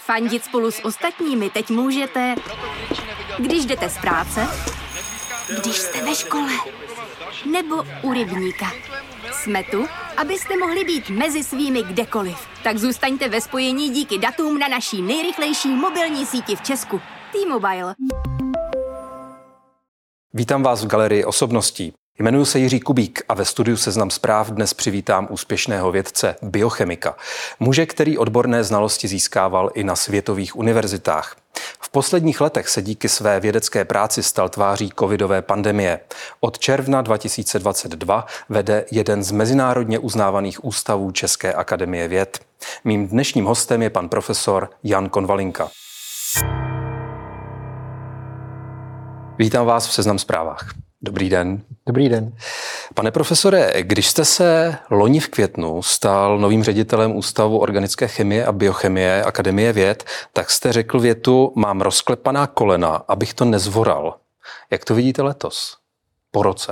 Fandit spolu s ostatními teď můžete, když jdete z práce, když jste ve škole, nebo u rybníka. Jsme tu, abyste mohli být mezi svými kdekoliv. Tak zůstaňte ve spojení díky datům na naší nejrychlejší mobilní síti v Česku. T-Mobile. Vítám vás v galerii osobností. Jmenuji se Jiří Kubík a ve studiu Seznam zpráv dnes přivítám úspěšného vědce, biochemika. Muže, který odborné znalosti získával i na světových univerzitách. V posledních letech se díky své vědecké práci stal tváří covidové pandemie. Od června 2022 vede jeden z mezinárodně uznávaných ústavů České akademie věd. Mým dnešním hostem je pan profesor Jan Konvalinka. Vítám vás v Seznam zprávách. Dobrý den. Dobrý den. Pane profesore, když jste se loni v květnu stal novým ředitelem Ústavu organické chemie a biochemie Akademie věd, tak jste řekl větu: mám rozklepaná kolena, abych to nezvoral. Jak to vidíte letos, po roce?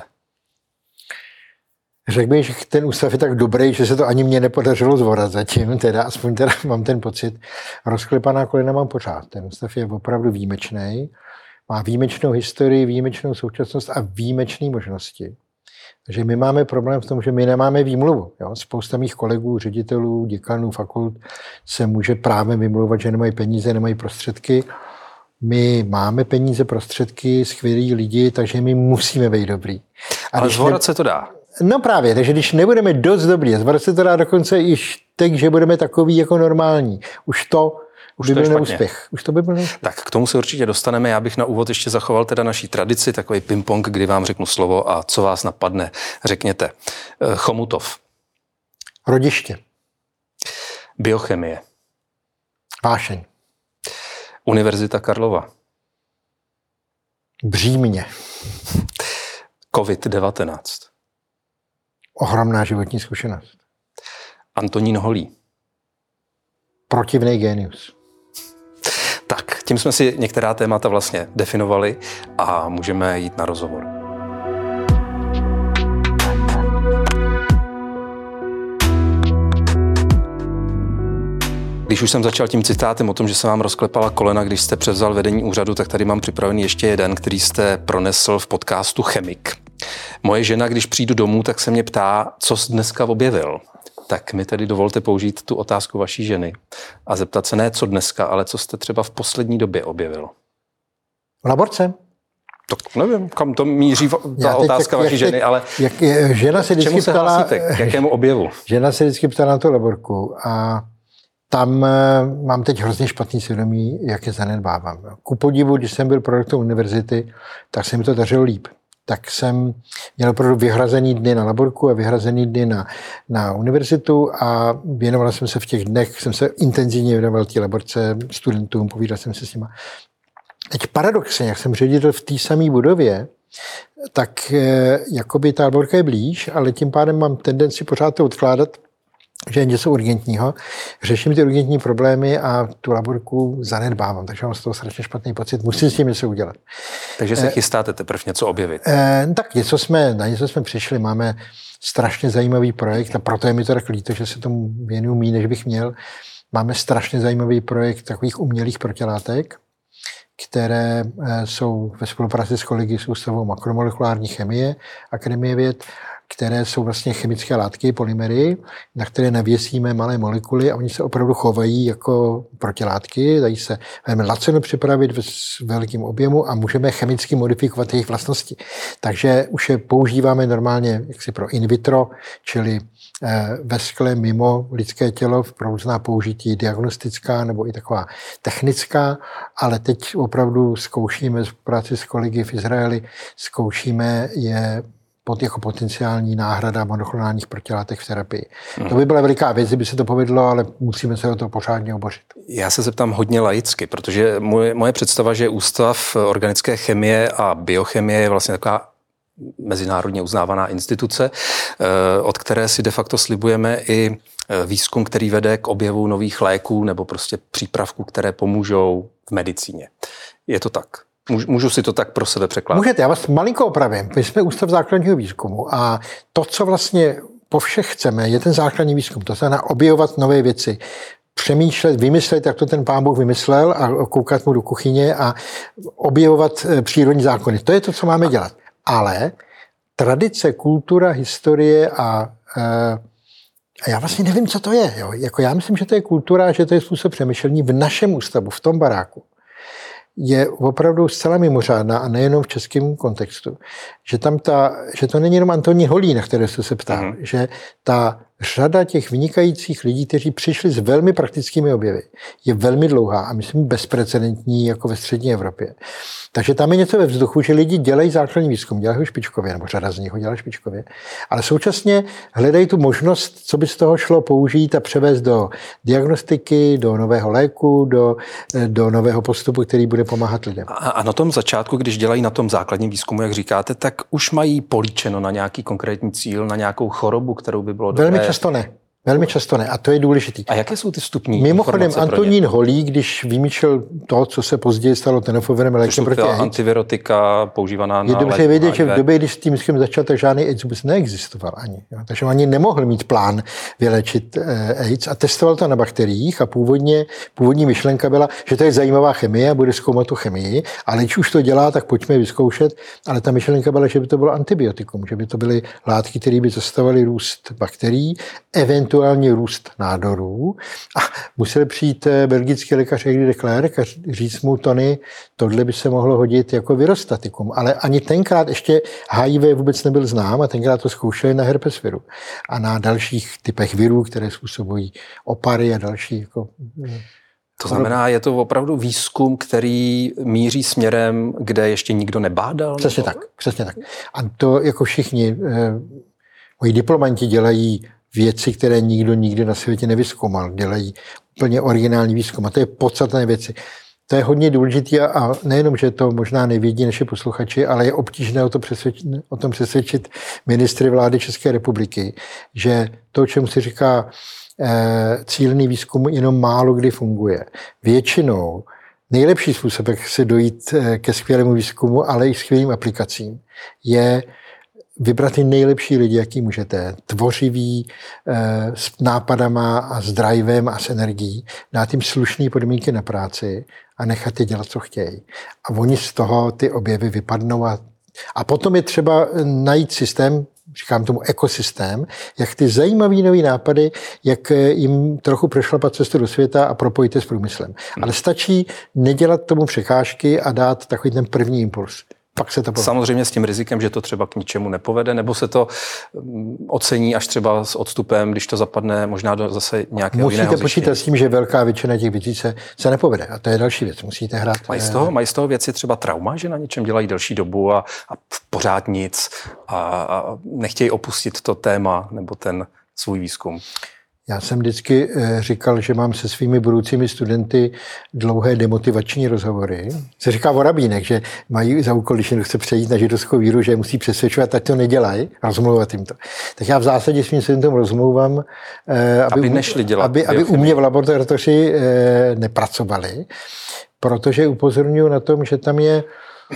Řekl bych, že ten ústav je tak dobrý, že se to ani mně nepodařilo zvorat zatím, aspoň mám ten pocit. Rozklepaná kolena mám pořád. Ten ústav je opravdu výjimečný. Má výjimečnou historii, výjimečnou současnost a výjimečné možnosti. Takže my máme problém v tom, že my nemáme výmluvu. Jo? Spousta mých kolegů, ředitelů, děkanů fakult se může právě vymlouvat, že nemají peníze, nemají prostředky. My máme peníze, prostředky, skvělí lidi, takže my musíme být dobrý. Ale zvorat se to dá. No právě, takže když nebudeme dost dobrý, zvorat se to dá dokonce i tak, že budeme takový jako normální. Už to by byl neúspěch. Tak k tomu se určitě dostaneme. Já bych na úvod ještě zachoval teda naší tradici, takový ping-pong, kdy vám řeknu slovo a co vás napadne, řekněte. Chomutov. Rodiště. Biochemie. Vášeň. Univerzita Karlova. Břímě. COVID-19. Ohromná životní zkušenost. Antonín Holý. Protivnej génius. Tak, tím jsme si některá témata vlastně definovali a můžeme jít na rozhovor. Když už jsem začal tím citátem o tom, že se vám rozklepala kolena, když jste převzal vedení úřadu, tak tady mám připravený ještě jeden, který jste pronesl v podcastu Chemik. Moje žena, když přijdu domů, tak se mě ptá, co jsi dneska objevil. Tak mi tedy dovolte použít tu otázku vaší ženy a zeptat se ne co dneska, ale co jste třeba v poslední době objevil. V laborce. Tak nevím, kam to míří ta otázka vaší ženy, ale žena se vždycky ptala, k jakému objevu? Žena se vždycky ptala na tu laborku a tam mám teď hrozně špatný svědomí, jak je zanedbávám. Ku podivu, když jsem byl prorektor univerzity, tak se mi to dařilo líp. Tak jsem měl opravdu vyhrazený dny na laborku a vyhrazený dny na univerzitu a věnoval jsem se v těch dnech, jsem se intenzivně věnoval té laborce studentům, povídal jsem se s nima. Teď paradoxně, jak jsem ředitel v té samé budově, tak jakoby ta laborka je blíž, ale tím pádem mám tendenci pořád to odkládat, že je něco urgentního. Řeším ty urgentní problémy a tu laborku zanedbávám, takže mám z toho strašně špatný pocit. Musím s tím něco udělat. Takže se chystáte teprve něco objevit? Tak na něco jsme přišli. Máme strašně zajímavý projekt a proto je mi to tak líto, že se tomu věnuju méně, než bych měl. Máme strašně zajímavý projekt takových umělých protilátek, které jsou ve spolupráci s kolegy z Ústavu makromolekulární chemie Akademie věd, které jsou vlastně chemické látky, polymery, na které navěsíme malé molekuly a oni se opravdu chovají jako protilátky, dají se velmi laceno připravit v velkém objemu a můžeme chemicky modifikovat jejich vlastnosti. Takže už je používáme normálně jaksi pro in vitro, čili ve skle mimo lidské tělo pro různá použití diagnostická nebo i taková technická, ale teď opravdu zkoušíme v práci s kolegy v Izraeli, zkoušíme je jako potenciální náhrada monoklonálních protilátek v terapii. To by byla veliká věc, kdyby se to povedlo, ale musíme se do toho pořádně obořit. Já se zeptám hodně laicky, protože moje představa, že Ústav organické chemie a biochemie je vlastně taková mezinárodně uznávaná instituce, od které si de facto slibujeme i výzkum, který vede k objevu nových léků nebo prostě přípravků, které pomůžou v medicíně. Je to tak? Můžu si to tak pro sebe překládat? Můžete, já vás malinko opravím. My jsme Ústav základního výzkumu a to, co vlastně po všech chceme, je ten základní výzkum. To znamená objevovat nové věci. přemýšlet, vymyslet, jak to ten pán Bůh vymyslel a koukat mu do kuchyně a objevovat přírodní zákony. To je to, co máme dělat. Ale tradice, kultura, historie a já vlastně nevím, co to je. Jo. Jako já myslím, že to je kultura, že to je způsob přemýšlení v našem ústavu, v tom baráku. Je opravdu zcela mimořádná a nejenom v českém kontextu. Že to není jenom Antonín Holý, na které jste se ptal, že ta řada těch vynikajících lidí, kteří přišli s velmi praktickými objevy, je velmi dlouhá a myslím bezprecedentní jako ve střední Evropě. Takže tam je něco ve vzduchu, že lidi dělají základní výzkum, dělají ho špičkově, nebo řada z nich ho dělá špičkově, ale současně hledají tu možnost, co by z toho šlo použít a převést do diagnostiky, do nového léku, do nového postupu, který bude pomáhat lidem. A na tom začátku, když dělají na tom základním výzkumu, jak říkáte, tak už mají políčeno na nějaký konkrétní cíl, na nějakou chorobu, kterou by bylo dobré. Velmi často ne. A to je důležitý. A jaké jsou ty vstupní Mimochodem, Antonín Holý, když vymýšlel to, co se později stalo tenofovým lékem proti AIDS. Antivirotika používaná na je dobře vědět, že v době, když s tím začal, tak žádný AIDS vůbec neexistoval ani. Jo. Takže on ani nemohl mít plán vylečit AIDS a testoval to na bakteriích a původní myšlenka byla, že to je zajímavá chemie a bude zkoumat tu chemii, ale když už to dělá, tak pojďme vyzkoušet. Ale ta myšlenka byla, že by to bylo antibiotikum, že by to byly látky, které by zastavovaly růst bakterií, eventuálně růst nádorů. A musel přijít belgický lékař Egdy de Klerk a říct mu, Tony, tohle by se mohlo hodit jako virostatikum. Ale ani tenkrát ještě HIV vůbec nebyl znám a tenkrát to zkoušeli na herpes viru a na dalších typech virů, které způsobují opary a další. Jako, to znamená, je to opravdu výzkum, který míří směrem, kde ještě nikdo nebádal? Přesně tak. A to jako všichni moji diplomanti dělají věci, které nikdo nikdy na světě nevyzkoumal. Dělají úplně originální výzkum. A to je podstatné věci. To je hodně důležité a nejenom, že to možná nevědí naši posluchači, ale je obtížné o tom přesvědčit ministry vlády České republiky, že to, čemu se říká cílený výzkum, jenom málo kdy funguje. Většinou nejlepší způsob, jak se dojít ke skvělému výzkumu, ale i skvělým aplikacím, je vybrat ty nejlepší lidi, jaký můžete, tvořivý, s nápadama a s drivem a s energií, dát jim slušné podmínky na práci a nechat je dělat, co chtějí. A oni z toho ty objevy vypadnou a potom je třeba najít systém, říkám tomu ekosystém, jak ty zajímavý nový nápady, jak jim trochu přešlapat cestu do světa a propojit je s průmyslem. Ale stačí nedělat tomu překážky a dát takový ten první impuls. Pak se to povede. Samozřejmě s tím rizikem, že to třeba k ničemu nepovede, nebo se to ocení až třeba s odstupem, když to zapadne možná do zase nějakého jiného Musíte počítat s tím, že velká většina těch věcí se nepovede. A to je další věc. Musíte hrát. Mají z toho věci třeba trauma, že na něčem dělají delší dobu a pořád nic a nechtějí opustit to téma nebo ten svůj výzkum. Já jsem vždycky říkal, že mám se svými budoucími studenty dlouhé demotivační rozhovory. Se říká o rabínech, že mají za úkol, když chce přejít na židovskou víru, že musí přesvědčovat, ať to nedělají, rozmlouvat jim to. Tak já v zásadě svým studentům rozmlouvám, aby nešli dělat. Aby u mě v laboratoři nepracovali, protože upozorňuji na tom, že tam je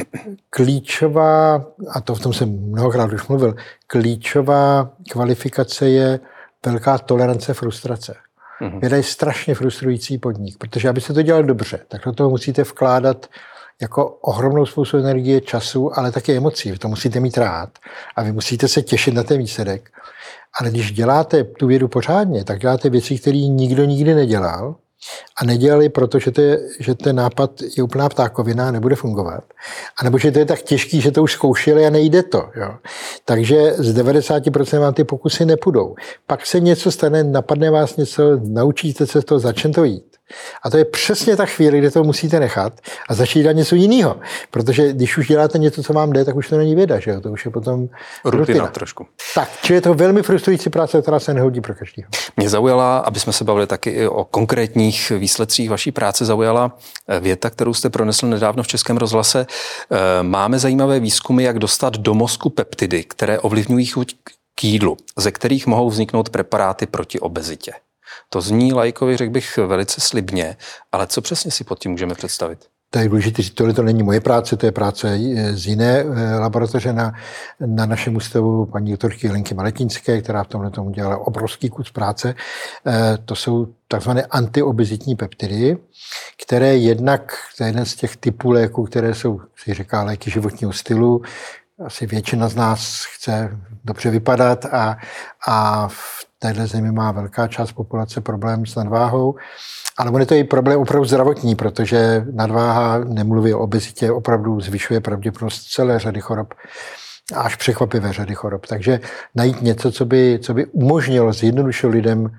klíčová, a to v tom jsem mnohokrát už mluvil, klíčová kvalifikace je velká tolerance frustrace. Věda je strašně frustrující podnik, protože aby se to dělalo dobře, tak do toho musíte vkládat jako ohromnou spoustu energie, času, ale také emocí. Vy to musíte mít rád a vy musíte se těšit na ten výsledek. Ale když děláte tu vědu pořádně, tak děláte věci, které nikdo nikdy nedělal a nedělali, protože ten nápad je úplná ptákovina a nebude fungovat. A nebo že to je tak těžký, že to už zkoušeli a nejde to. Jo. Takže z 90% vám ty pokusy nepůjdou. Pak se něco stane, napadne vás něco, naučíte se to, začne to jít. A to je přesně ta chvíle, kde to musíte nechat a začít dělat něco jiného. Protože když už děláte něco, co vám jde, tak už to není věda, že jo? To už je potom rutina trošku. Tak, čili je to velmi frustrující práce, která se nehodí pro každého. Mě zaujala, aby jsme se bavili taky i o konkrétních výsledcích vaší práce, zaujala věta, kterou jste pronesl nedávno v Českém rozhlase. Máme zajímavé výzkumy, jak dostat do mozku peptidy, které ovlivňují chuť k jídlu, ze kterých mohou vzniknout preparáty proti obezitě. To zní laikovi, řekl bych, velice slibně, ale co přesně si pod tím můžeme představit? To je důležité, tohle to není moje práce, to je práce z jiné laboratoře na našem ústavu paní doktorky Lenky Maletínské, která v tomhle tomu dělala obrovský kus práce. To jsou takzvané antiobezitní peptidy, které jednak, to je jeden z těch typů léků, které jsou, si říká, léky životního stylu. Asi většina z nás chce dobře vypadat a v téhle zemi má velká část populace problém s nadváhou. Ale on je to i problém opravdu zdravotní, protože nadváha, nemluví o obezitě, opravdu zvyšuje pravděpodobnost celé řady chorob, až překvapivé řady chorob. Takže najít něco, co by umožnilo, zjednodušilo lidem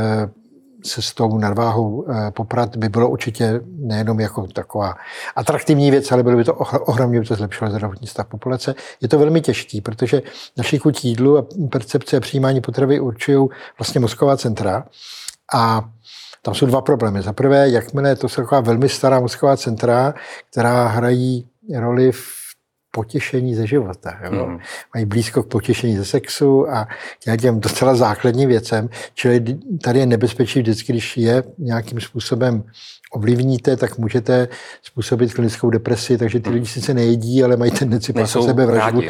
se s tou nadváhou poprat, by bylo určitě nejenom jako taková atraktivní věc, ale bylo by to ohromně, by to zlepšilo zdravotní stav populace. Je to velmi těžký, protože naši chuť jídlu a percepce a přijímání potravy určují vlastně mozková centra a tam jsou dva problémy. Za prvé, jakmile to jsou taková velmi stará mozková centra, která hrají roli v potěšení ze života. Jo? Mají blízko k potěšení ze sexu a těm docela základním věcem. Čili tady je nebezpečí vždycky, když je nějakým způsobem ovlivníte, tak můžete způsobit klinickou depresi, takže ty lidi sice nejedí, ale mají tendenci pro sebe vraždu.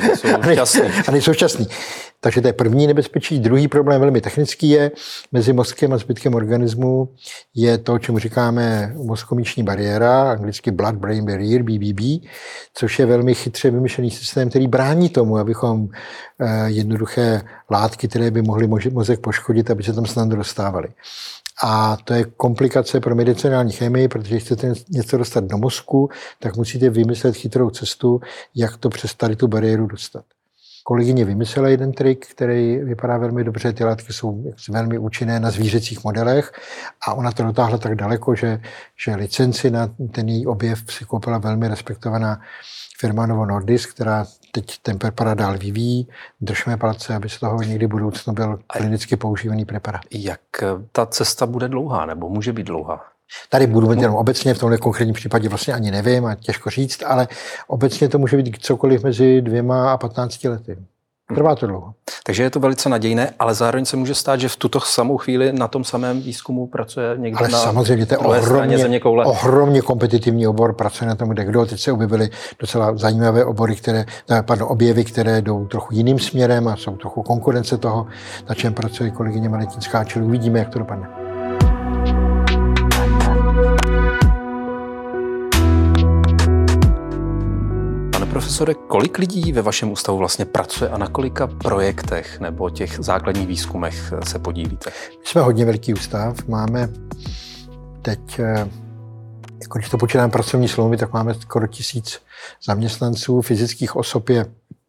A nejsou šťastní. Takže to je první nebezpečí. Druhý problém, velmi technický, je mezi mozkem a zbytkem organismu je to, čemu říkáme mozkomíšní bariéra, anglicky blood-brain barrier, BBB, což je velmi chytře vymyšlený systém, který brání tomu, abychom jednoduché látky, které by mohly mozek poškodit, aby se tam snadno dostávaly. A to je komplikace pro medicinální chemii, protože když chcete něco dostat do mozku, tak musíte vymyslet chytrou cestu, jak to přes tady tu bariéru dostat. Kolegyně vymyslela jeden trik, který vypadá velmi dobře. Ty látky jsou velmi účinné na zvířecích modelech a ona to dotáhla tak daleko, že licenci na ten její objev si koupila velmi respektovaná firma Novo Nordisk, která teď ten preparát dál vyvíjí. Držme palce, aby z toho někdy v budoucnu byl klinicky používaný preparát. Jak ta cesta bude dlouhá, nebo může být dlouhá? Tady budu mít jenom obecně, v tomhle konkrétním případě vlastně ani nevím a těžko říct, ale obecně to může být cokoliv mezi 2 a 15 lety. Trvá to dlouho. Takže je to velice nadějné, ale zároveň se může stát, že v tuto samou chvíli na tom samém výzkumu pracuje někdo ale na samozřejmě to je ohromně kompetitivní obor, pracuje na tom kdekdo. Teď se objevily docela zajímavé objevy, které jdou trochu jiným směrem a jsou trochu konkurence toho, na čem pracuje kolegyně Maletinská, čili uvidíme, jak to dopadne. Profesore, kolik lidí ve vašem ústavu vlastně pracuje a na kolika projektech nebo těch základních výzkumech se podílíte? My jsme hodně velký ústav, máme teď, jako když to počítáme pracovní smlouvy, tak máme skoro 1000 zaměstnanců, fyzických osob je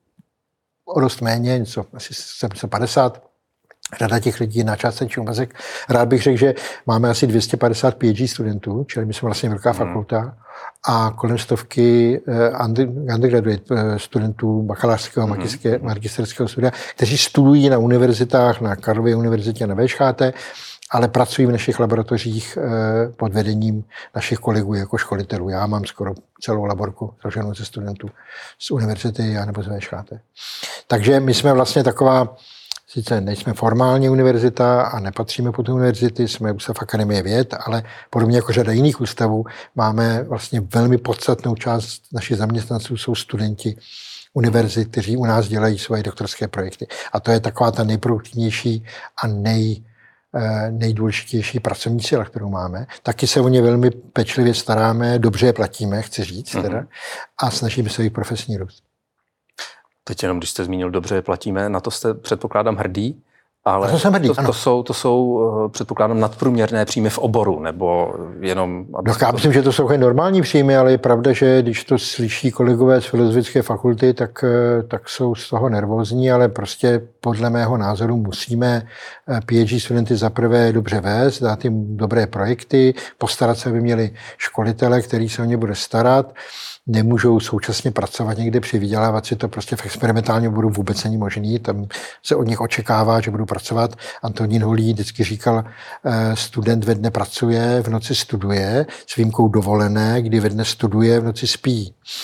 o dost méně, něco asi 750. Řada těch lidí je na částečný úvazek. Rád bych řekl, že máme asi 250 PhD studentů, čili my jsme vlastně velká fakulta, a kolem 100 undergraduate studentů bakalářského a magisterského studia, kteří studují na univerzitách, na Karlově univerzitě, na VŠHT, ale pracují v našich laboratořích pod vedením našich kolegů jako školitelů. Já mám skoro celou laborku složenou ze studentů z univerzity nebo z VŠHT. Takže my jsme vlastně taková, sice nejsme formálně univerzita a nepatříme pod univerzity, jsme ústav Akademie věd, ale podobně jako řada jiných ústavů máme vlastně velmi podstatnou část našich zaměstnanců jsou studenti univerzit, kteří u nás dělají svoje doktorské projekty. A to je taková ta nejproduktivnější a nejdůležitější pracovní síla, kterou máme. Taky se o ně velmi pečlivě staráme, dobře je platíme, chci říct, teda, a snažíme se jejich profesní růst. Teď jenom, když jste zmínil, dobře platíme, na to jste, předpokládám, hrdý, ale to jsou, předpokládám, nadprůměrné příjmy v oboru, nebo jenom... Já myslím, že to jsou normální příjmy, ale je pravda, že když to slyší kolegové z Filozofické fakulty, tak jsou z toho nervózní, ale prostě podle mého názoru musíme PhD studenty zaprvé dobře vést, dát jim dobré projekty, postarat se, aby měli školitele, který se o ně bude starat. Nemůžou současně pracovat někde při vydělávací, to prostě v experimentálním oboru vůbec není možný, tam se od nich očekává, že budou pracovat. Antonín Holý vždycky říkal, student ve dne pracuje, v noci studuje, s výjimkou dovolené, kdy ve dne studuje, v noci spí.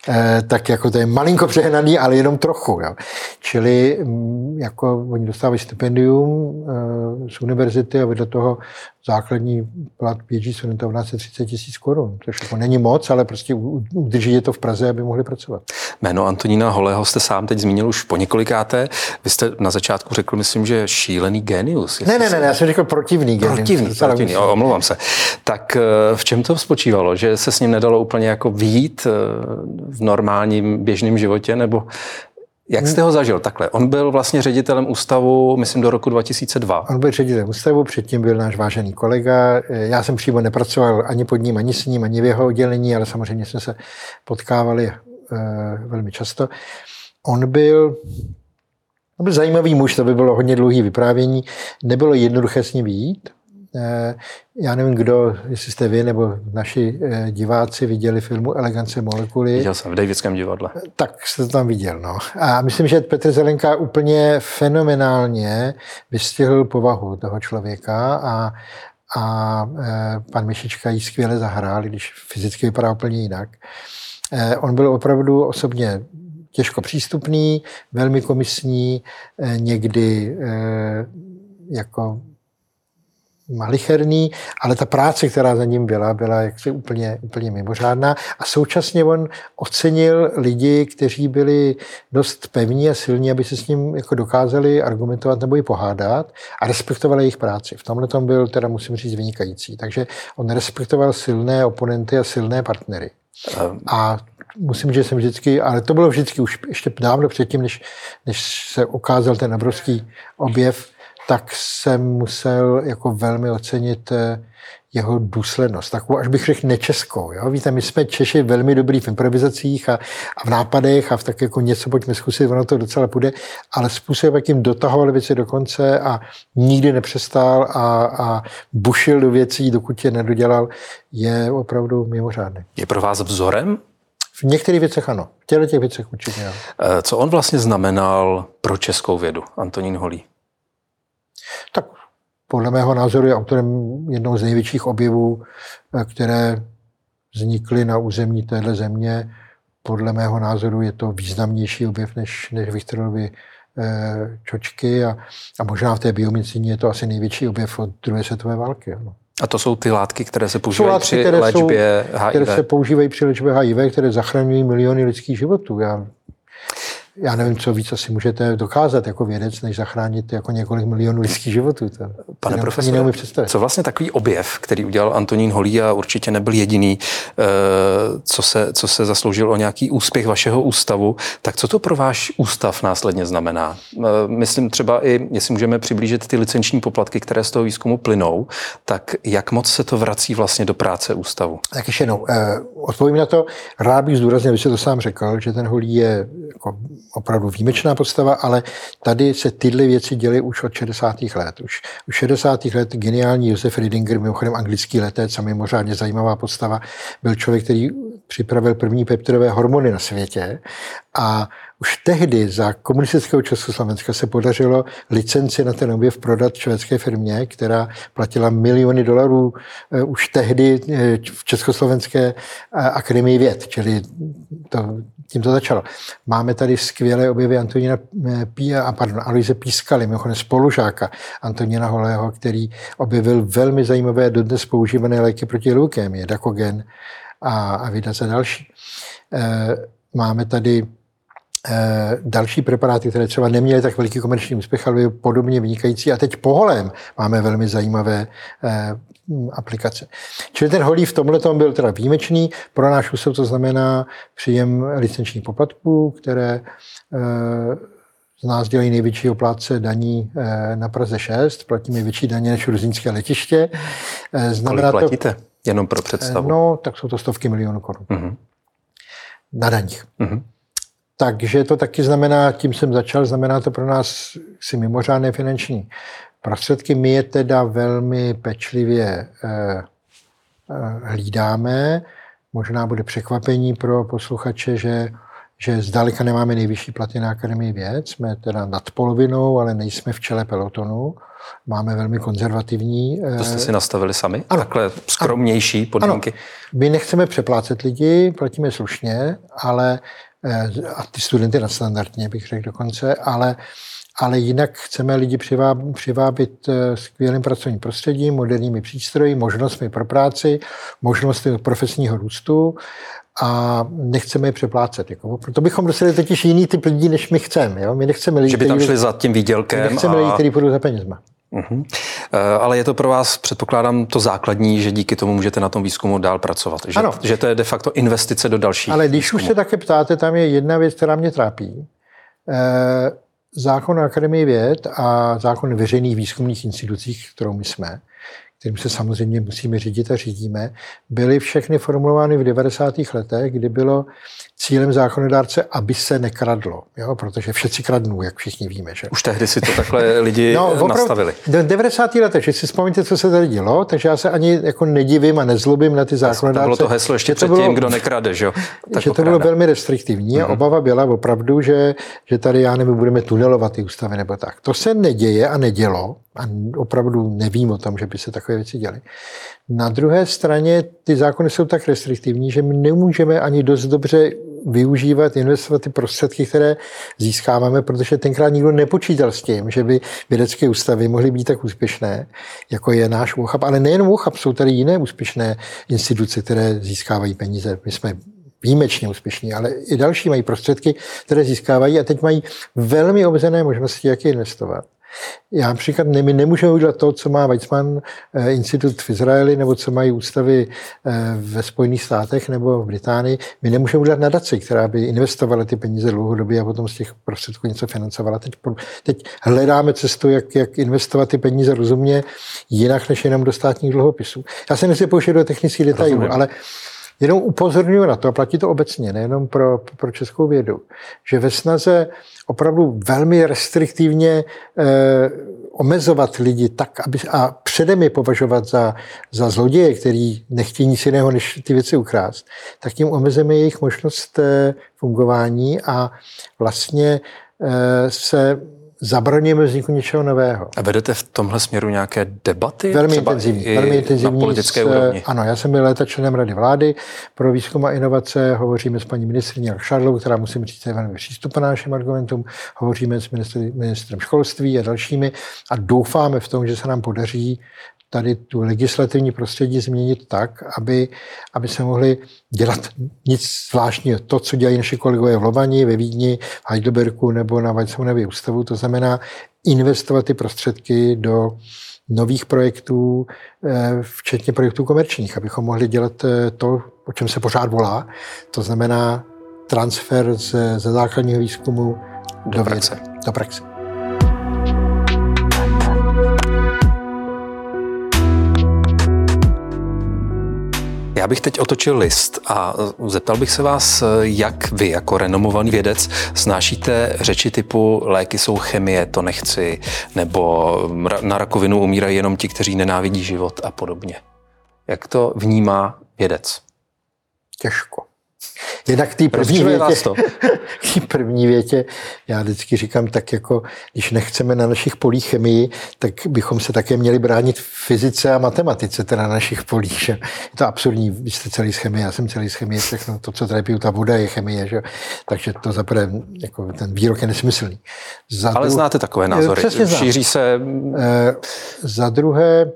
tak jako to je malinko přehnaný, ale jenom trochu. Jo. Čili jako oni dostávají stipendium z univerzity a vedle toho základní plat PhD studenta u nás je 30 000 korun. To jako není moc, ale prostě udrží je to v Praze, aby mohli pracovat. Jméno Antonína Holého jste sám teď zmínil už poněkolikáté. Vy jste na začátku řekl, myslím, že šílený génius. Ne, já jsem řekl protivný génius. Protivný, omlouvám se. Tak v čem to spočívalo? Že se s ním nedalo úplně jako vyjít v normálním běžném životě, nebo jak jste ho zažil takhle? On byl vlastně ředitelem ústavu, myslím, do roku 2002. On byl ředitelem ústavu, předtím byl náš vážený kolega. Já jsem přímo nepracoval ani pod ním, ani s ním, ani v jeho oddělení, ale samozřejmě jsme se potkávali velmi často. On byl zajímavý muž, to by bylo hodně dlouhý vyprávění. Nebylo jednoduché s ním vyjít. Já nevím, kdo, jestli jste vy nebo naši diváci viděli filmu Elegance molekuly. Viděl jsem v Davidském divadle. Tak jste to tam viděl, no. A myslím, že Petr Zelenka úplně fenomenálně vystihl povahu toho člověka a pan Myšička ji skvěle zahrál, když fyzicky vypadá úplně jinak. On byl opravdu osobně těžko přístupný, velmi komisní, někdy jako malicherný, ale ta práce, která za ním byla jaksi úplně mimořádná a současně on ocenil lidi, kteří byli dost pevní a silní, aby se s ním jako dokázali argumentovat nebo i pohádat a respektovali jejich práci. V tomhle tom byl, teda musím říct, vynikající. Takže on respektoval silné oponenty a silné partnery. A musím říct, že jsem vždycky, ale to bylo vždycky už ještě dávno předtím, než se ukázal ten obrovský objev, tak jsem musel jako velmi ocenit jeho důslednost. Takovou, až bych řekl, nečeskou. Jo? Víte, my jsme Češi velmi dobrý v improvizacích a v nápadech a v tak jako něco pojďme zkusit, ono to docela půjde, ale způsob, jakým dotahoval věci do konce a nikdy nepřestal a bušil do věcí, dokud je nedodělal, je opravdu mimořádný. Je pro vás vzorem? V některých věcech ano, v těch věcech určitě ano. Co on vlastně znamenal pro českou vědu, Antonín Holý? Tak podle mého názoru je autorem jednoho z největších objevů, které vznikly na území téhle země. Podle mého názoru je to významnější objev než Vichterovy čočky a možná v té biomedicíně je to asi největší objev od druhé světové války. Ano. A to jsou ty látky, které se používají při léčbě HIV? Které se používají při léčbě HIV, které zachraňují miliony lidských životů. Já nevím, co víc asi můžete dokázat jako vědec, než zachránit jako několik milionů lidských životů. Pane profesore, co vlastně takový objev, který udělal Antonín Holý a určitě nebyl jediný, co se zasloužil o nějaký úspěch vašeho ústavu, tak co to pro váš ústav následně znamená? Myslím třeba i, jestli můžeme přiblížit ty licenční poplatky, které z toho výzkumu plynou, tak jak moc se to vrací vlastně do práce ústavu? Tak ještě jednou, odpovím na to. Rád bych zdůraznil, vy jste to sám řekl, že ten Holý je jako opravdu výjimečná postava, ale tady se tyhle věci děly už od 60. let. Už 60. let geniální Josef Riedinger, mimochodem anglický letec a mimořádně zajímavá postava, byl člověk, který připravil první peptidové hormony na světě a už tehdy za komunistického Československa se podařilo licenci na ten objev prodat švédské firmě, která platila miliony dolarů už tehdy v Československé akademii věd, čili tím to začalo. Máme tady skvělé objevy Aloise Pískaly, mimochodem spolužáka Antonína Holého, který objevil velmi zajímavé dodnes používané léky proti leukémii, Dacogen a vydace další. Máme tady další preparáty, které třeba neměly tak veliký komerční úspěch, ale byly podobně vynikající. A teď po Holém máme velmi zajímavé aplikace. Čili ten Holý v tomhletom byl teda výjimečný. Pro náš ústav to znamená příjem licenčních poplatků, které z nás dělají největšího plátce daní na Praze 6. Platíme větší daně než Ruzyňské letiště. Kolik platíte? Jenom pro představu. No, tak jsou to stovky milionů korun. Na daních. Takže to taky znamená, tím jsem začal, znamená to pro nás si mimořádné finanční prostředky. My je teda velmi pečlivě hlídáme. Možná bude překvapení pro posluchače, že že zdaleka nemáme nejvyšší platy na Akademii věd, jsme teda nad polovinou, ale nejsme v čele pelotonu. Máme velmi konzervativní... To jste si nastavili sami? Ano. Takhle skromnější podmínky? Ano. My nechceme přeplácet lidi, platíme slušně, ale a ty studenty nadstandardně, bych řekl dokonce, ale jinak chceme lidi přivábit skvělým pracovním prostředím, moderními přístroji, možnostmi pro práci, možnostmi profesního růstu a nechceme je přeplácet. Jako. Proto bychom dostali totiž jiný typ lidí, než my chceme. Jo? My nechceme lidi, že by tam šli za tím výdělkem. My nechceme lidi, kteří půjdou za penězma. Ale je to pro vás, předpokládám, to základní, že díky tomu můžete na tom výzkumu dál pracovat. Že to je de facto investice do dalších. Ale když už se také ptáte, tam je jedna věc, která mě trápí. Zákon o Akademii věd a zákon o veřejných výzkumných institucích, kterou my jsme, kterým se samozřejmě musíme řídit a řídíme, byly všechny formulovány v 90. letech, kdy bylo cílem zákonodárce, aby se nekradlo. Jo? Protože všetci kradnou, jak všichni víme. Že? Už tehdy si to takhle lidi nastavili. Do 90. letech, že si vzpomínáte, co se tady dělo, takže já se ani jako nedivím a nezlobím na ty zákonodárce. To bylo to heslo ještě předtím, kdo nekrade. Že to bylo velmi restriktivní a obava byla opravdu, že tady, já nevím, budeme tunelovat ty ústavy nebo tak. To se neděje a nedělo a opravdu nevím o tom, že by se takové věci děly. Na druhé straně ty zákony jsou tak restriktivní, že my nemůžeme ani dost dobře využívat, investovat ty prostředky, které získáváme, protože tenkrát nikdo nepočítal s tím, že by vědecké ústavy mohly být tak úspěšné, jako je náš OCHAP. Ale nejen OCHAP, jsou tady jiné úspěšné instituce, které získávají peníze. My jsme výjimečně úspěšní, ale i další mají prostředky, které získávají a teď mají velmi omezené možnosti, jak je investovat. Já například my nemůžeme udělat to, co má Weizmann institut v Izraeli, nebo co mají ústavy ve Spojených státech nebo v Británii. My nemůžeme udělat nadaci, která by investovala ty peníze dlouhodobě a potom z těch prostředků něco financovala. Teď hledáme cestu, jak investovat ty peníze rozumně, jinak než jenom do státních dluhopisů. Já se nechci pouštět do technických detailů, ale jenom upozorňuji na to, a platí to obecně, nejenom pro českou vědu, že ve snaze opravdu velmi restriktivně omezovat lidi tak, a předem je považovat za zloděje, který nechtějí nic jiného, než ty věci ukrást, tak tím omezíme jejich možnost fungování a vlastně se zabraníme vzniku něčeho nového. A vedete v tomhle směru nějaké debaty? Velmi intenzivní. Na politické úrovni. Ano, já jsem byl léta členem Rady vlády pro výzkum a inovace, hovoříme s paní ministryní Šarlou, která musím říct, je velmi přístupná našim argumentům, hovoříme s ministrem školství a dalšími a doufáme v tom, že se nám podaří tady tu legislativní prostředí změnit tak, aby se mohli dělat nic zvláštního. To, co dělají naši kolegové v Lovani, ve Vídni, v Heidelbergu nebo na Weizmannově ústavu, to znamená investovat ty prostředky do nových projektů, včetně projektů komerčních, abychom mohli dělat to, o čem se pořád volá, to znamená transfer ze základního výzkumu do praxe. Já bych teď otočil list a zeptal bych se vás, jak vy jako renomovaný vědec snášíte řeči typu léky jsou chemie, to nechci, nebo na rakovinu umírají jenom ti, kteří nenávidí život a podobně. Jak to vnímá vědec? Těžko. Jednak v té první větě, já vždycky říkám tak jako, když nechceme na našich polích chemii, tak bychom se také měli bránit fyzice a matematice, teda na našich polích. Že? Je to absurdní, vy jste celý z chemie, já jsem celý z chemie, všechno to, co tady piju, ta voda je chemie, že? Takže to zaprvé, jako ten výrok je nesmyslný. Ale znáte takové názory, šíří se... Za druhé,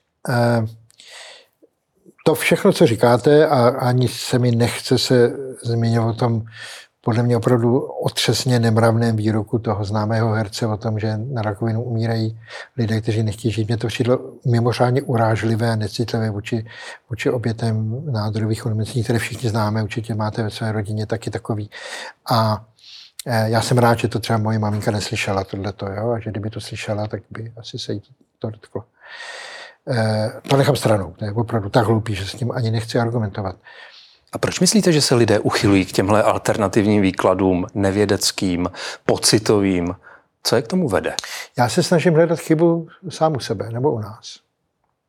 to všechno, co říkáte, a ani se mi nechce se zmiňovat o tom, podle mě opravdu otřesně nemravném výroku toho známého herce o tom, že na rakovinu umírají lidé, kteří nechtějí žít. Mně to přišlo mimořádně urážlivé a necitlivé vůči obětem nádorových onemocnění, které všichni známe, určitě máte ve své rodině taky takový. A já jsem rád, že to třeba moje maminka neslyšela tohleto, jo? A že kdyby to slyšela, tak by asi se jí to dotklo. To nechám stranou, to je opravdu tak hloupý, že s tím ani nechci argumentovat. A proč myslíte, že se lidé uchylují k těmhle alternativním výkladům, nevědeckým, pocitovým? Co je k tomu vede? Já se snažím hledat chybu sám u sebe nebo u nás.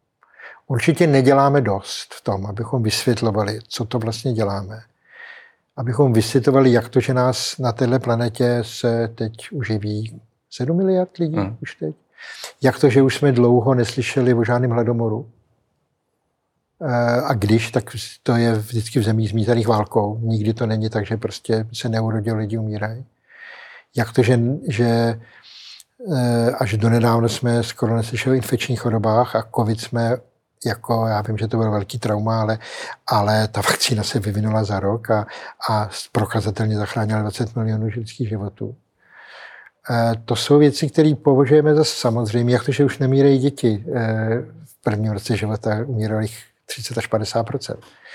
Určitě neděláme dost v tom, abychom vysvětlovali, co to vlastně děláme. abychom vysvětlovali, jak to, že nás na téhle planetě se teď uživí 7 miliard lidí už teď. Jak to, že už jsme dlouho neslyšeli o žádném hladomoru. A když, tak to je vždycky v zemích zmítaných válkou. Nikdy to není tak, že prostě se neurodilo, lidi umírají. Jak to, že až donedávno jsme skoro neslyšeli o infekčních chorobách a covid jsme jako, já vím, že to bylo velký trauma, ale ta vakcína se vyvinula za rok a prokazatelně zachránila 20 milionů lidských životů. To jsou věci, které považujeme za samozřejmě, jak to, že už nemírají děti. V prvním roce života umíralo jich 30 až 50%.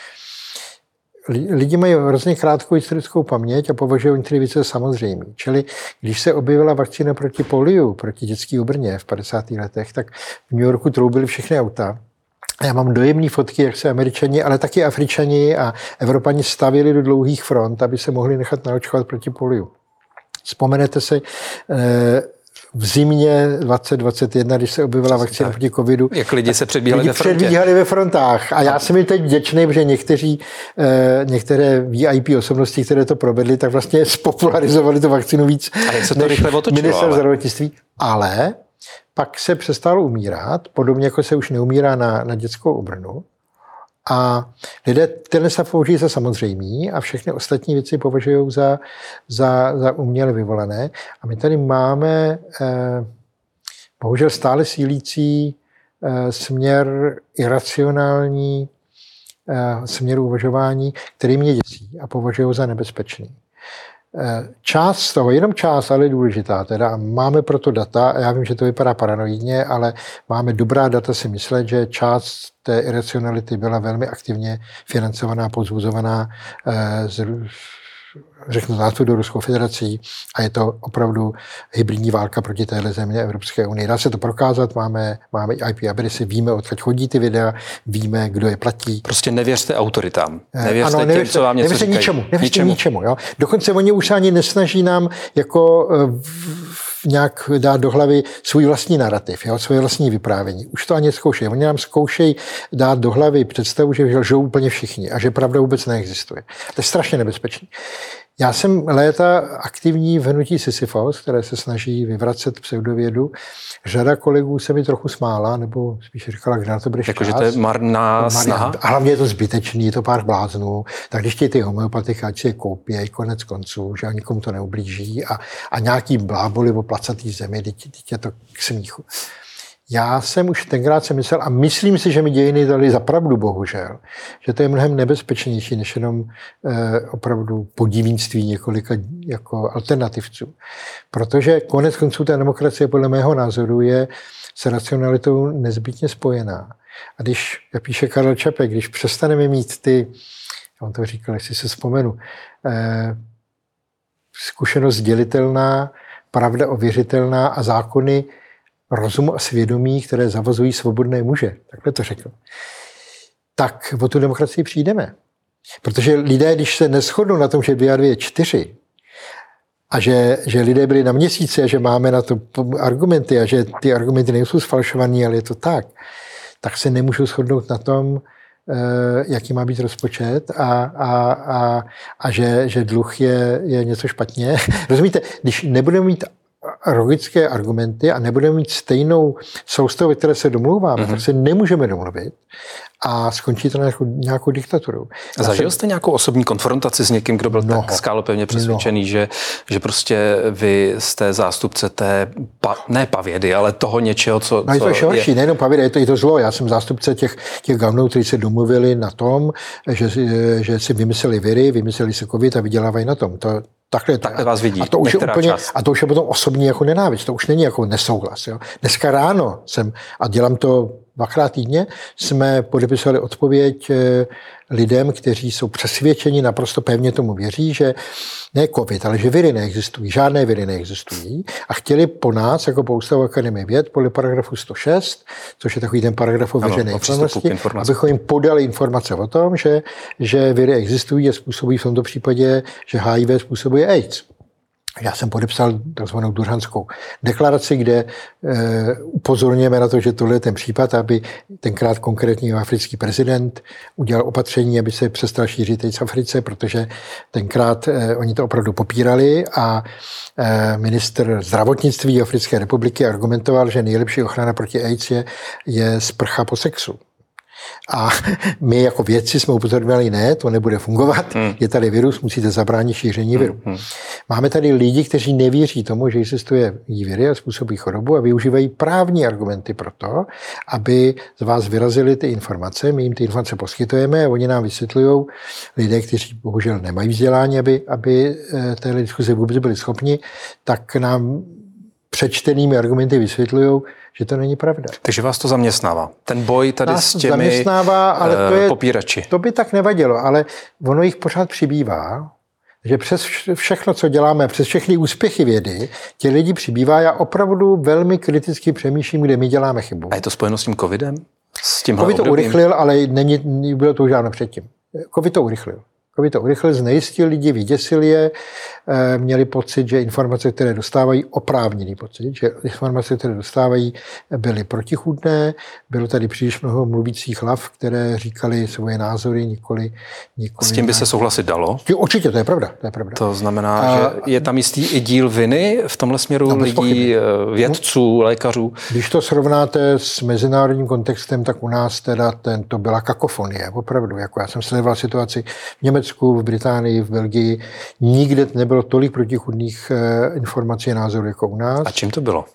Lidi mají hrozně krátkou historickou paměť a považují některé věci za samozřejmé. Čili když se objevila vakcína proti poliu, proti dětské obrně v 50. letech, tak v New Yorku troubily všechny auta. Já mám dojemné fotky, jak se Američani, ale taky Afričani a Evropani stavili do dlouhých front, aby se mohli nechat naočkovat proti poliu. Vzpomenete si v zimě 2021, když se objevila vakcína proti covidu. Jak lidi se předbíhali ve frontách. A já jsem jim teď vděčný, že některé VIP osobnosti, které to provedly, tak vlastně spopularizovali tu vakcínu víc. A jak se to rychle otočilo? Minister zdravotnictví. Ale pak se přestalo umírat, podobně jako se už neumírá na dětskou obrnu. A lidé tenhle stav považují za samozřejmý a všechny ostatní věci považují za uměle vyvolané. A my tady máme bohužel stále sílící směr iracionální, směr uvažování, který mě děsí a považují za nebezpečný. Část z toho, jenom část, ale důležitá, teda máme proto data, a já vím, že to vypadá paranoidně, ale máme dobrá data si myslet, že část té iracionality byla velmi aktivně financovaná, pozbuzovaná řeknu do Ruskou federací a je to opravdu hybridní válka proti téhle země Evropské unie. Dá se to prokázat, máme IP adresy, víme, odkud chodí ty videa, víme, kdo je platí. Prostě nevěřte autoritám. Nevěřte těm, co vám něco říkají. Nevěřte ničemu. Jo? Dokonce oni už ani nesnaží nám jako nějak dát do hlavy svůj vlastní narrativ, jo? Svoje vlastní vyprávění. Už to ani zkoušejí. Oni nám zkoušejí dát do hlavy představu, že lžou úplně všichni a že pravda vůbec neexistuje. To je strašně nebezpečný. Já jsem léta aktivní v hnutí Sisyfos, které se snaží vyvracet pseudovědu. Řada kolegů se mi trochu smála, nebo spíš říkala, kde na to budeš čas. Jakože to je marná snaha? A hlavně je to zbytečný, je to pár bláznů. Tak když ty homeopatika, ať si je koupí, konec konců, že nikomu to neublíží a nějaký bláboli o placatý zemi, teď je to k smíchu. Já jsem už tenkrát myslel, a myslím si, že mi dějiny dali za pravdu, bohužel, že to je mnohem nebezpečnější, než jenom opravdu podivínství několika jako alternativců. Protože konec konců ta demokracie podle mého názoru je s racionalitou nezbytně spojená. A když, jak píše Karel Čapek, když přestaneme mít on to říkal, jestli se vzpomenu, zkušenost dělitelná, pravda ověřitelná a zákony rozumu a svědomí, které zavazují svobodné muže, takhle to řekl, tak o tu demokracii přijdeme. Protože lidé, když se neshodnou na tom, že 2 a 2 je 4, a že lidé byli na Měsíci a že máme na to argumenty a že ty argumenty nejsou sfalšované, ale je to tak se nemůžou shodnout na tom, jaký má být rozpočet a že dluh je něco špatně. Rozumíte, když nebudeme mít logické argumenty a nebudeme mít stejnou soustavu, ve které se domlouváme, tak se nemůžeme domluvit a skončí to na nějakou diktaturu. A zažil jste nějakou osobní konfrontaci s někým, kdo byl tak skálopevně přesvědčený, že prostě vy jste zástupce té, ne pavědy, ale toho něčeho, co... No je to ještě horší, nejenom pavěda, je to zlo. Já jsem zástupce těch gavnů, kteří se domluvili na tom, že si vymysleli viry, vymysleli se covid a vydělávají na tom. Takhle vás vidí. A to už je potom osobní jako nenávist, to už není jako nesouhlas. Jo. Dneska ráno a dělám to 2krát týdně, jsme podepisovali odpověď lidem, kteří jsou přesvědčeni, naprosto pevně tomu věří, že ne covid, ale že viry neexistují, žádné viry neexistují a chtěli po nás, jako po Ústavu Akademie věd, podle paragrafu 106, což je takový ten paragraf o veřejné informaci, abychom jim podali informace o tom, že viry existují a způsobují v tomto případě, že HIV způsobuje AIDS. Já jsem podepsal takzvanou Durhanskou deklaraci, kde upozorňujeme na to, že tohle je ten případ, aby tenkrát konkrétní africký prezident udělal opatření, aby se přestal šířit AIDS v Africe, protože tenkrát oni to opravdu popírali a ministr zdravotnictví Africké republiky argumentoval, že nejlepší ochrana proti AIDS je sprcha po sexu. A my jako vědci jsme upozorňovali, ne, to nebude fungovat, je tady virus, musíte zabránit šíření viru. Máme tady lidi, kteří nevěří tomu, že existuje viry a způsobí chorobu a využívají právní argumenty pro to, aby z vás vyrazili ty informace, my jim ty informace poskytujeme a oni nám vysvětlují, lidé, kteří bohužel nemají vzdělání, aby téhle diskuze vůbec byli schopni, tak nám přečtenými argumenty vysvětlují, že to není pravda. Takže vás to zaměstnává. Ten boj tady s těmi ale popírači. To by tak nevadilo, ale ono jich pořád přibývá, že přes všechno, co děláme, přes všechny úspěchy vědy, těch lidí přibývá. Já opravdu velmi kriticky přemýšlím, kde my děláme chybu. A je to spojeno s tím covidem? S tímhle Covid to obdobím? urychlil, ale nebylo to už dávno předtím. Covid to urychlil, znejistil lidi, vyděsil je, měli pocit, že informace, které dostávají, oprávněný pocit, že informace, které dostávají, byly protichůdné. Bylo tady příliš mnoho mluvících hlav, které říkali svoje názory, nikoli S tím by se souhlasit dalo? Určitě, to je pravda. To znamená, že je tam jistý i díl viny v tomhle směru lidí, vědců, lékařů? Když to srovnáte s mezinárodním kontextem, tak u nás teda to byla kakofonie, opravdu. Jako já jsem sledoval situaci v Německu, v Británii, v Belgii. Nikde nebylo tolik protichůdných informací a názorů jako u nás. A čím to bylo?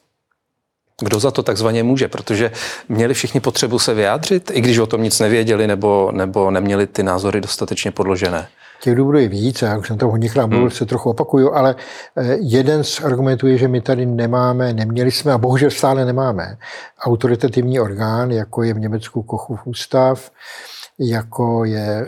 Kdo za to takzvaně může? Protože měli všichni potřebu se vyjádřit, i když o tom nic nevěděli nebo neměli ty názory dostatečně podložené. Těch důvodů je víc, já už jsem to hodněkrát mluvil, se trochu opakuju, ale jeden z argumentů je, že my tady neměli jsme a bohužel stále nemáme autoritativní orgán, jako je v Německu Kochův ústav, jako je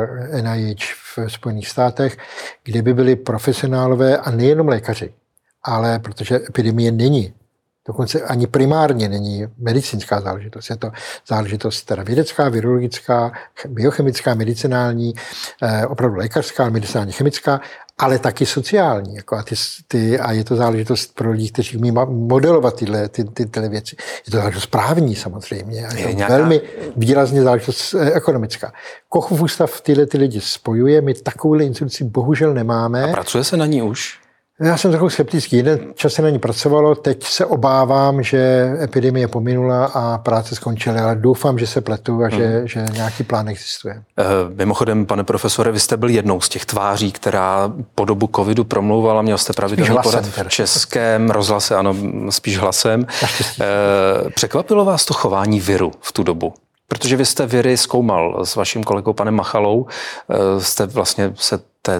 NIH v Spojených státech, kde by byli profesionálové a nejenom lékaři, ale protože epidemie není, dokonce ani primárně není medicínská záležitost. Je to záležitost teda vědecká, virologická, biochemická, medicinální, opravdu lékařská, medicinálně chemická, ale taky sociální. Jako a je to záležitost pro lidi, kteří umí modelovat tyhle věci. Je to záležitost právní samozřejmě. Je to velmi výrazně záležitost ekonomická. Kochův ústav tyhle lidi spojuje, my takovouhle instituci bohužel nemáme. A pracuje se na ní už? Já jsem trochu skeptický. Jeden čas se na ní pracovalo, teď se obávám, že epidemie pominula a práce skončily, ale doufám, že se pletu a že nějaký plán existuje. Mimochodem, pane profesore, vy jste byl jednou z těch tváří, která po dobu covidu promlouvala, měl jste pravidelný pořad v Českém rozhlase, ano, spíš hlasem. Překvapilo vás to chování viru v tu dobu? Protože vy jste viry zkoumal s vaším kolegou panem Machalou, jste vlastně se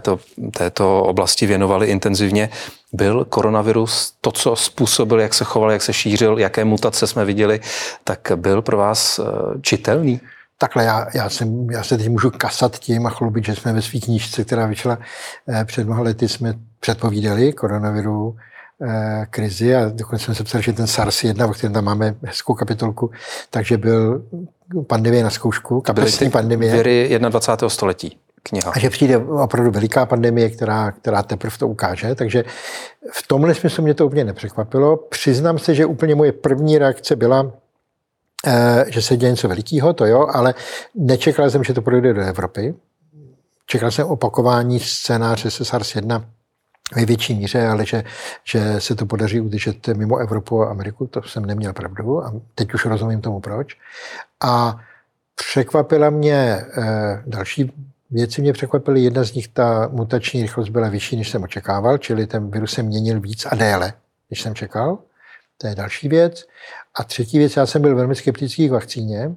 této oblasti věnovali intenzivně. Byl koronavirus to, co způsobil, jak se choval, jak se šířil, jaké mutace jsme viděli, tak byl pro vás čitelný? Takhle, já se teď můžu kasat tím a chlubit, že jsme ve své knížce, která vyšla před mnoha lety, jsme předpovídali koronaviru krizi a dokonce jsme se psali, že ten SARS-1, o kterém tam máme hezkou kapitolku, takže byl pandemie na zkoušku, kapesní pandemie. Viry 21. století. Kniha. A že přijde opravdu veliká pandemie, která teprve to ukáže. Takže v tomhle smyslu mě to úplně nepřekvapilo. Přiznám se, že úplně moje první reakce byla, že se děje něco velikého, to jo, ale nečekal jsem, že to projde do Evropy. Čekal jsem opakování scénáře se SARS-1 ve větší míře, ale že se to podaří udržet mimo Evropu a Ameriku, to jsem neměl pravdu a teď už rozumím tomu proč. A překvapila mě další věci mě překvapily. Jedna z nich, ta mutační rychlost byla vyšší, než jsem očekával, čili ten virus se měnil víc a déle, než jsem čekal. To je další věc. A třetí věc, já jsem byl velmi skeptický k vakcíně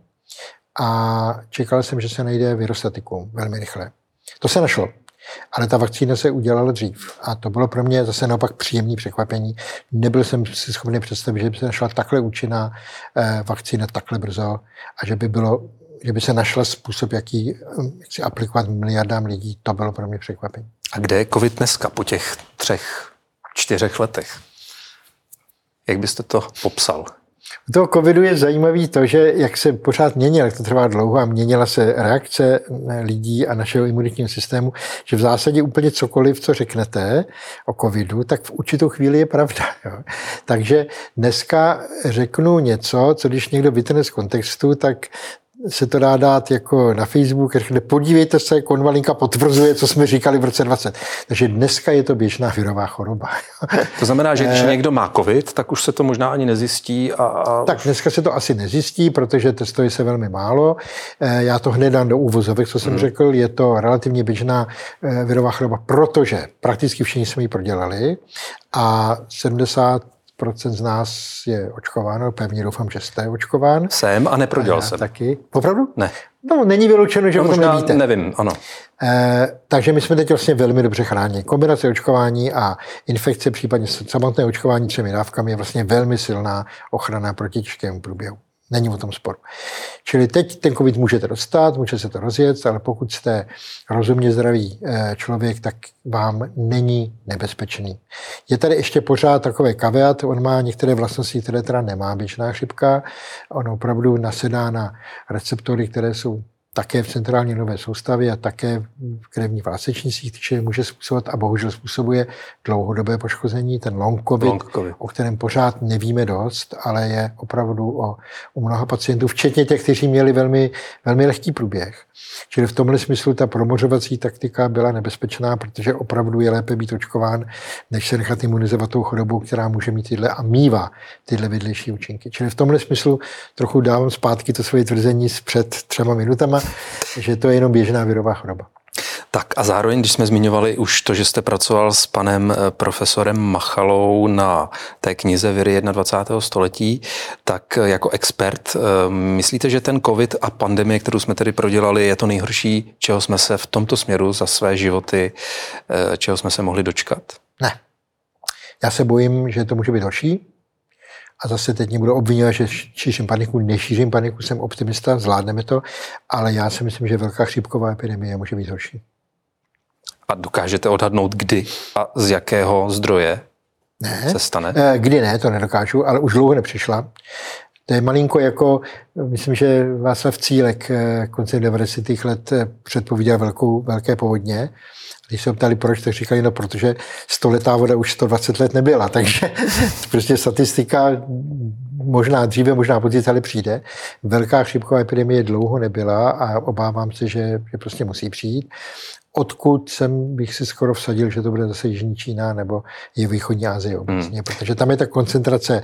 a čekal jsem, že se najde virostatikum velmi rychle. To se našlo, ale ta vakcína se udělala dřív. A to bylo pro mě zase naopak příjemné překvapení. Nebyl jsem si schopný představit, že by se našla takhle účinná vakcína takhle brzo a že by se našla způsob, jak si aplikovat miliardám lidí, to bylo pro mě překvapení. A kde je covid dneska po těch 3-4 letech? Jak byste to popsal? U toho covidu je zajímavý to, že jak se pořád měnil, jak to trvá dlouho a měnila se reakce lidí a našeho imunitního systému, že v zásadě úplně cokoliv, co řeknete o covidu, tak v určitou chvíli je pravda. Jo. Takže dneska řeknu něco, co když někdo vytrhne z kontextu, tak se to dá dát jako na Facebook, řekne, podívejte se, konvalinka potvrzuje, co jsme říkali v roce 20. Takže dneska je to běžná virová choroba. To znamená, že když někdo má covid, tak už se to možná ani nezjistí. Tak dneska se to asi nezjistí, protože testuje se velmi málo. Já to hned dám do úvozovek, co jsem řekl, je to relativně běžná virová choroba, protože prakticky všichni jsme ji prodělali a 70% z nás je očkováno, pevně doufám, že jste očkován. Jsem a neprodělal jsem. Taky. Opravdu? Ne. No, není vyloučeno, že o tom nevíte. Nevím, ano. Takže my jsme teď vlastně velmi dobře chráněni. Kombinace očkování a infekce, případně samotné očkování 3 dávkami je vlastně velmi silná ochrana proti těžkému průběhu. Není o tom sporu. Čili teď ten covid můžete dostat, může se to rozjet, ale pokud jste rozumně zdravý člověk, tak vám není nebezpečný. Je tady ještě pořád takové kaveat, on má některé vlastnosti, které teda nemá běžná chřipka. On opravdu nasedá na receptory, které jsou také v centrální nervové soustavě a také v krevních vlásečnicích, čili může způsobovat a bohužel způsobuje dlouhodobé poškození, ten long COVID, o kterém pořád nevíme dost, ale je opravdu u mnoha pacientů, včetně těch, kteří měli velmi, velmi lehký průběh. Čili v tomhle smyslu ta promořovací taktika byla nebezpečná, protože opravdu je lépe být očkován, než se nechat imunizovat tou chorobou, která může mít mívá tyhle vedlejší účinky. Čili v tomhle smyslu trochu dávám zpátky to svoje tvrzení před 3 minutama, že to je jenom běžná virová choroba. Tak a zároveň, když jsme zmiňovali už to, že jste pracoval s panem profesorem Machalou na té knize Viry 21. století, tak jako expert, myslíte, že ten covid a pandemie, kterou jsme tedy prodělali, je to nejhorší, čeho jsme se v tomto směru za své životy, čeho jsme se mohli dočkat? Ne. Já se bojím, že to může být horší. A zase teď mě budu obvinovat, že šířím paniku, nešířím paniku, jsem optimista, zvládneme to, ale já si myslím, že velká chřipková epidemie může být horší. A dokážete odhadnout, kdy a z jakého zdroje se stane? Kdy ne, to nedokážu, ale už dlouho nepřišla. To je malinko jako, myslím, že Václav Cílek koncem 90. let předpovídal velké povodně. Když se ptali proč, tak říkali, no protože 100letá voda už 120 let nebyla, takže prostě statistika možná dříve, možná později, ale přijde. Velká chřipková epidemie dlouho nebyla a obávám se, že prostě musí přijít. Odkud bych si skoro vsadil, že to bude zase Jižní Čína nebo je východní Asie obecně, protože tam je ta koncentrace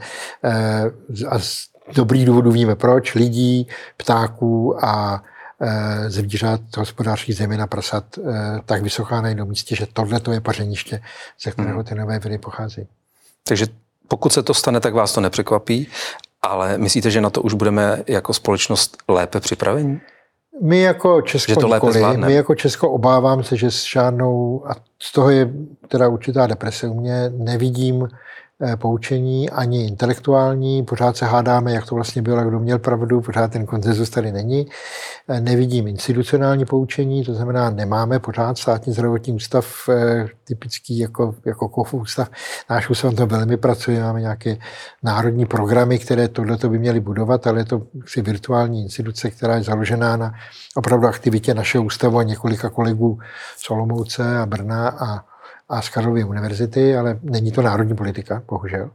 a z dobrých důvodů víme proč, lidí, ptáků a zvířat, hospodářských zejména prasat, tak vysoká na jednom místě, že tohle to je pařeniště, ze kterého ty nové viry pochází. Takže pokud se to stane, tak vás to nepřekvapí, ale myslíte, že na to už budeme jako společnost lépe připraveni? My jako Česko nikoli, my jako Česko obávám se, že s žádnou, a z toho je teda určitá deprese u mě, nevidím poučení ani intelektuální, pořád se hádáme, jak to vlastně bylo, kdo měl pravdu, pořád ten konsenzus tady není. Nevidím institucionální poučení, to znamená, nemáme pořád státní zdravotní ústav, typický jako KOF ústav. Náš ústav to velmi pracuje, máme nějaké národní programy, které tohleto by měly budovat, ale je to virtuální instituce, která je založená na opravdu aktivitě našeho ústavu a několika kolegů z Olomouce a Brna a z Karlovy univerzity, ale není to národní politika, bohužel.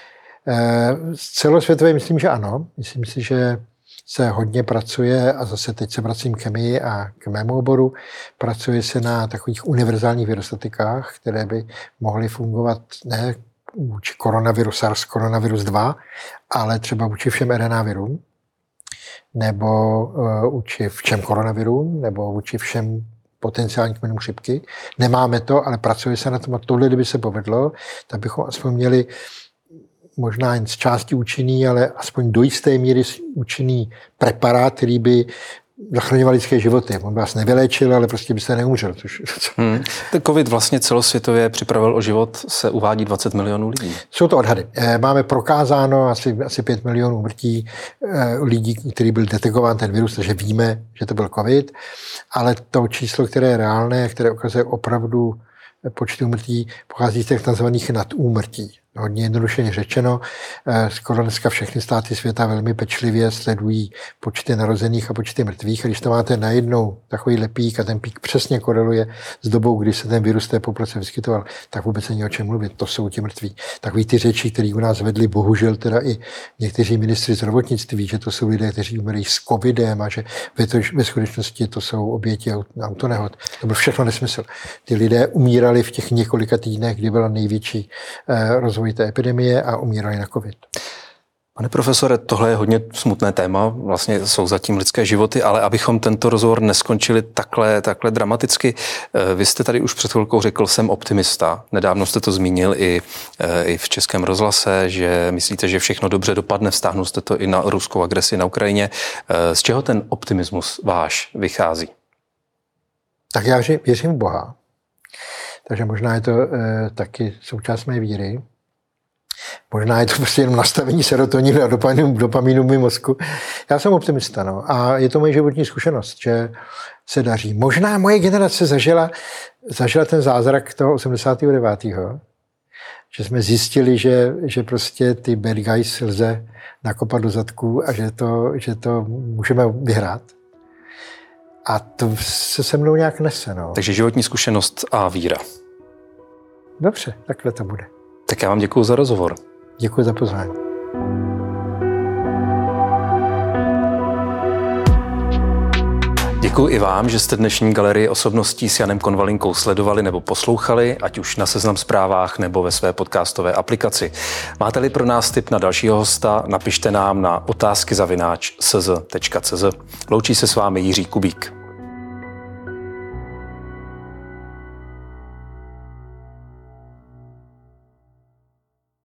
Celosvětově myslím, že ano. Myslím si, že se hodně pracuje, a zase teď se vracím k chemii a k mému oboru, pracuje se na takových univerzálních virostatikách, které by mohly fungovat ne vůči koronaviru SARS, koronavirus 2, ale třeba vůči všem RNA virům, nebo vůči všem koronavirům, nebo vůči všem potenciální kmenům chřipky. Nemáme to, ale pracuje se na tom a tohle, kdyby se povedlo, tak bychom aspoň měli možná jen z části účinný, ale aspoň do jisté míry účinný preparát, který by zachraňoval lidské životy. On by vás nevyléčil, ale prostě byste neumřel. Ten covid vlastně celosvětově připravil o život, se uvádí 20 milionů lidí. Jsou to odhady. Máme prokázáno asi 5 milionů úmrtí lidí, který byl detekován ten virus, takže víme, že to byl covid, ale to číslo, které je reálné, které ukazuje opravdu počty úmrtí, pochází z těch takzvaných nadúmrtí. Hodně jednoduše řečeno, skoro dneska všechny státy světa velmi pečlivě sledují počty narozených a počty mrtvých. A když to máte najednou takový pík a ten pík přesně koreluje s dobou, kdy se ten virus té populace vyskytoval, tak vůbec není o čem mluvit. To jsou ti mrtví. Takový ty řeči, které u nás vedli bohužel teda i někteří ministři zdravotnictví, že to jsou lidé, kteří umřeli s covidem a že ve skutečnosti to jsou oběti autonehod. To byl všechno nesmysl. Ty lidé umírali v těch několika týdnech, kdy byla největší rozvoj té epidemie a umírali na covid. Pane profesore, tohle je hodně smutné téma, vlastně jsou zatím lidské životy, ale abychom tento rozhovor neskončili takhle dramaticky, vy jste tady už před chvilkou řekl, jsem optimista. Nedávno jste to zmínil i v Českém rozhlase, že myslíte, že všechno dobře dopadne, vztáhnul jste to i na ruskou agresi na Ukrajině. Z čeho ten optimismus váš vychází? Tak já věřím v Boha. Takže možná je to taky součást mé víry. Možná je to prostě jenom nastavení serotoninu a dopaminu v mozku. Já jsem optimista, no. A je to moje životní zkušenost, že se daří. Možná moje generace zažila ten zázrak toho 89. Že jsme zjistili, že prostě ty bad guys lze nakopat do zadku a že to můžeme vyhrát. A to se mnou nějak nese, no. Takže životní zkušenost a víra. Dobře, takhle to bude. Tak já vám děkuji za rozhovor. Děkuji za pozvání. Děkuji i vám, že jste dnešní galerii osobností s Janem Konvalinkou sledovali nebo poslouchali, ať už na Seznam Zprávách nebo ve své podcastové aplikaci. Máte-li pro nás tip na dalšího hosta, napište nám na otázky@cz.cz. Loučí se s vámi Jiří Kubík.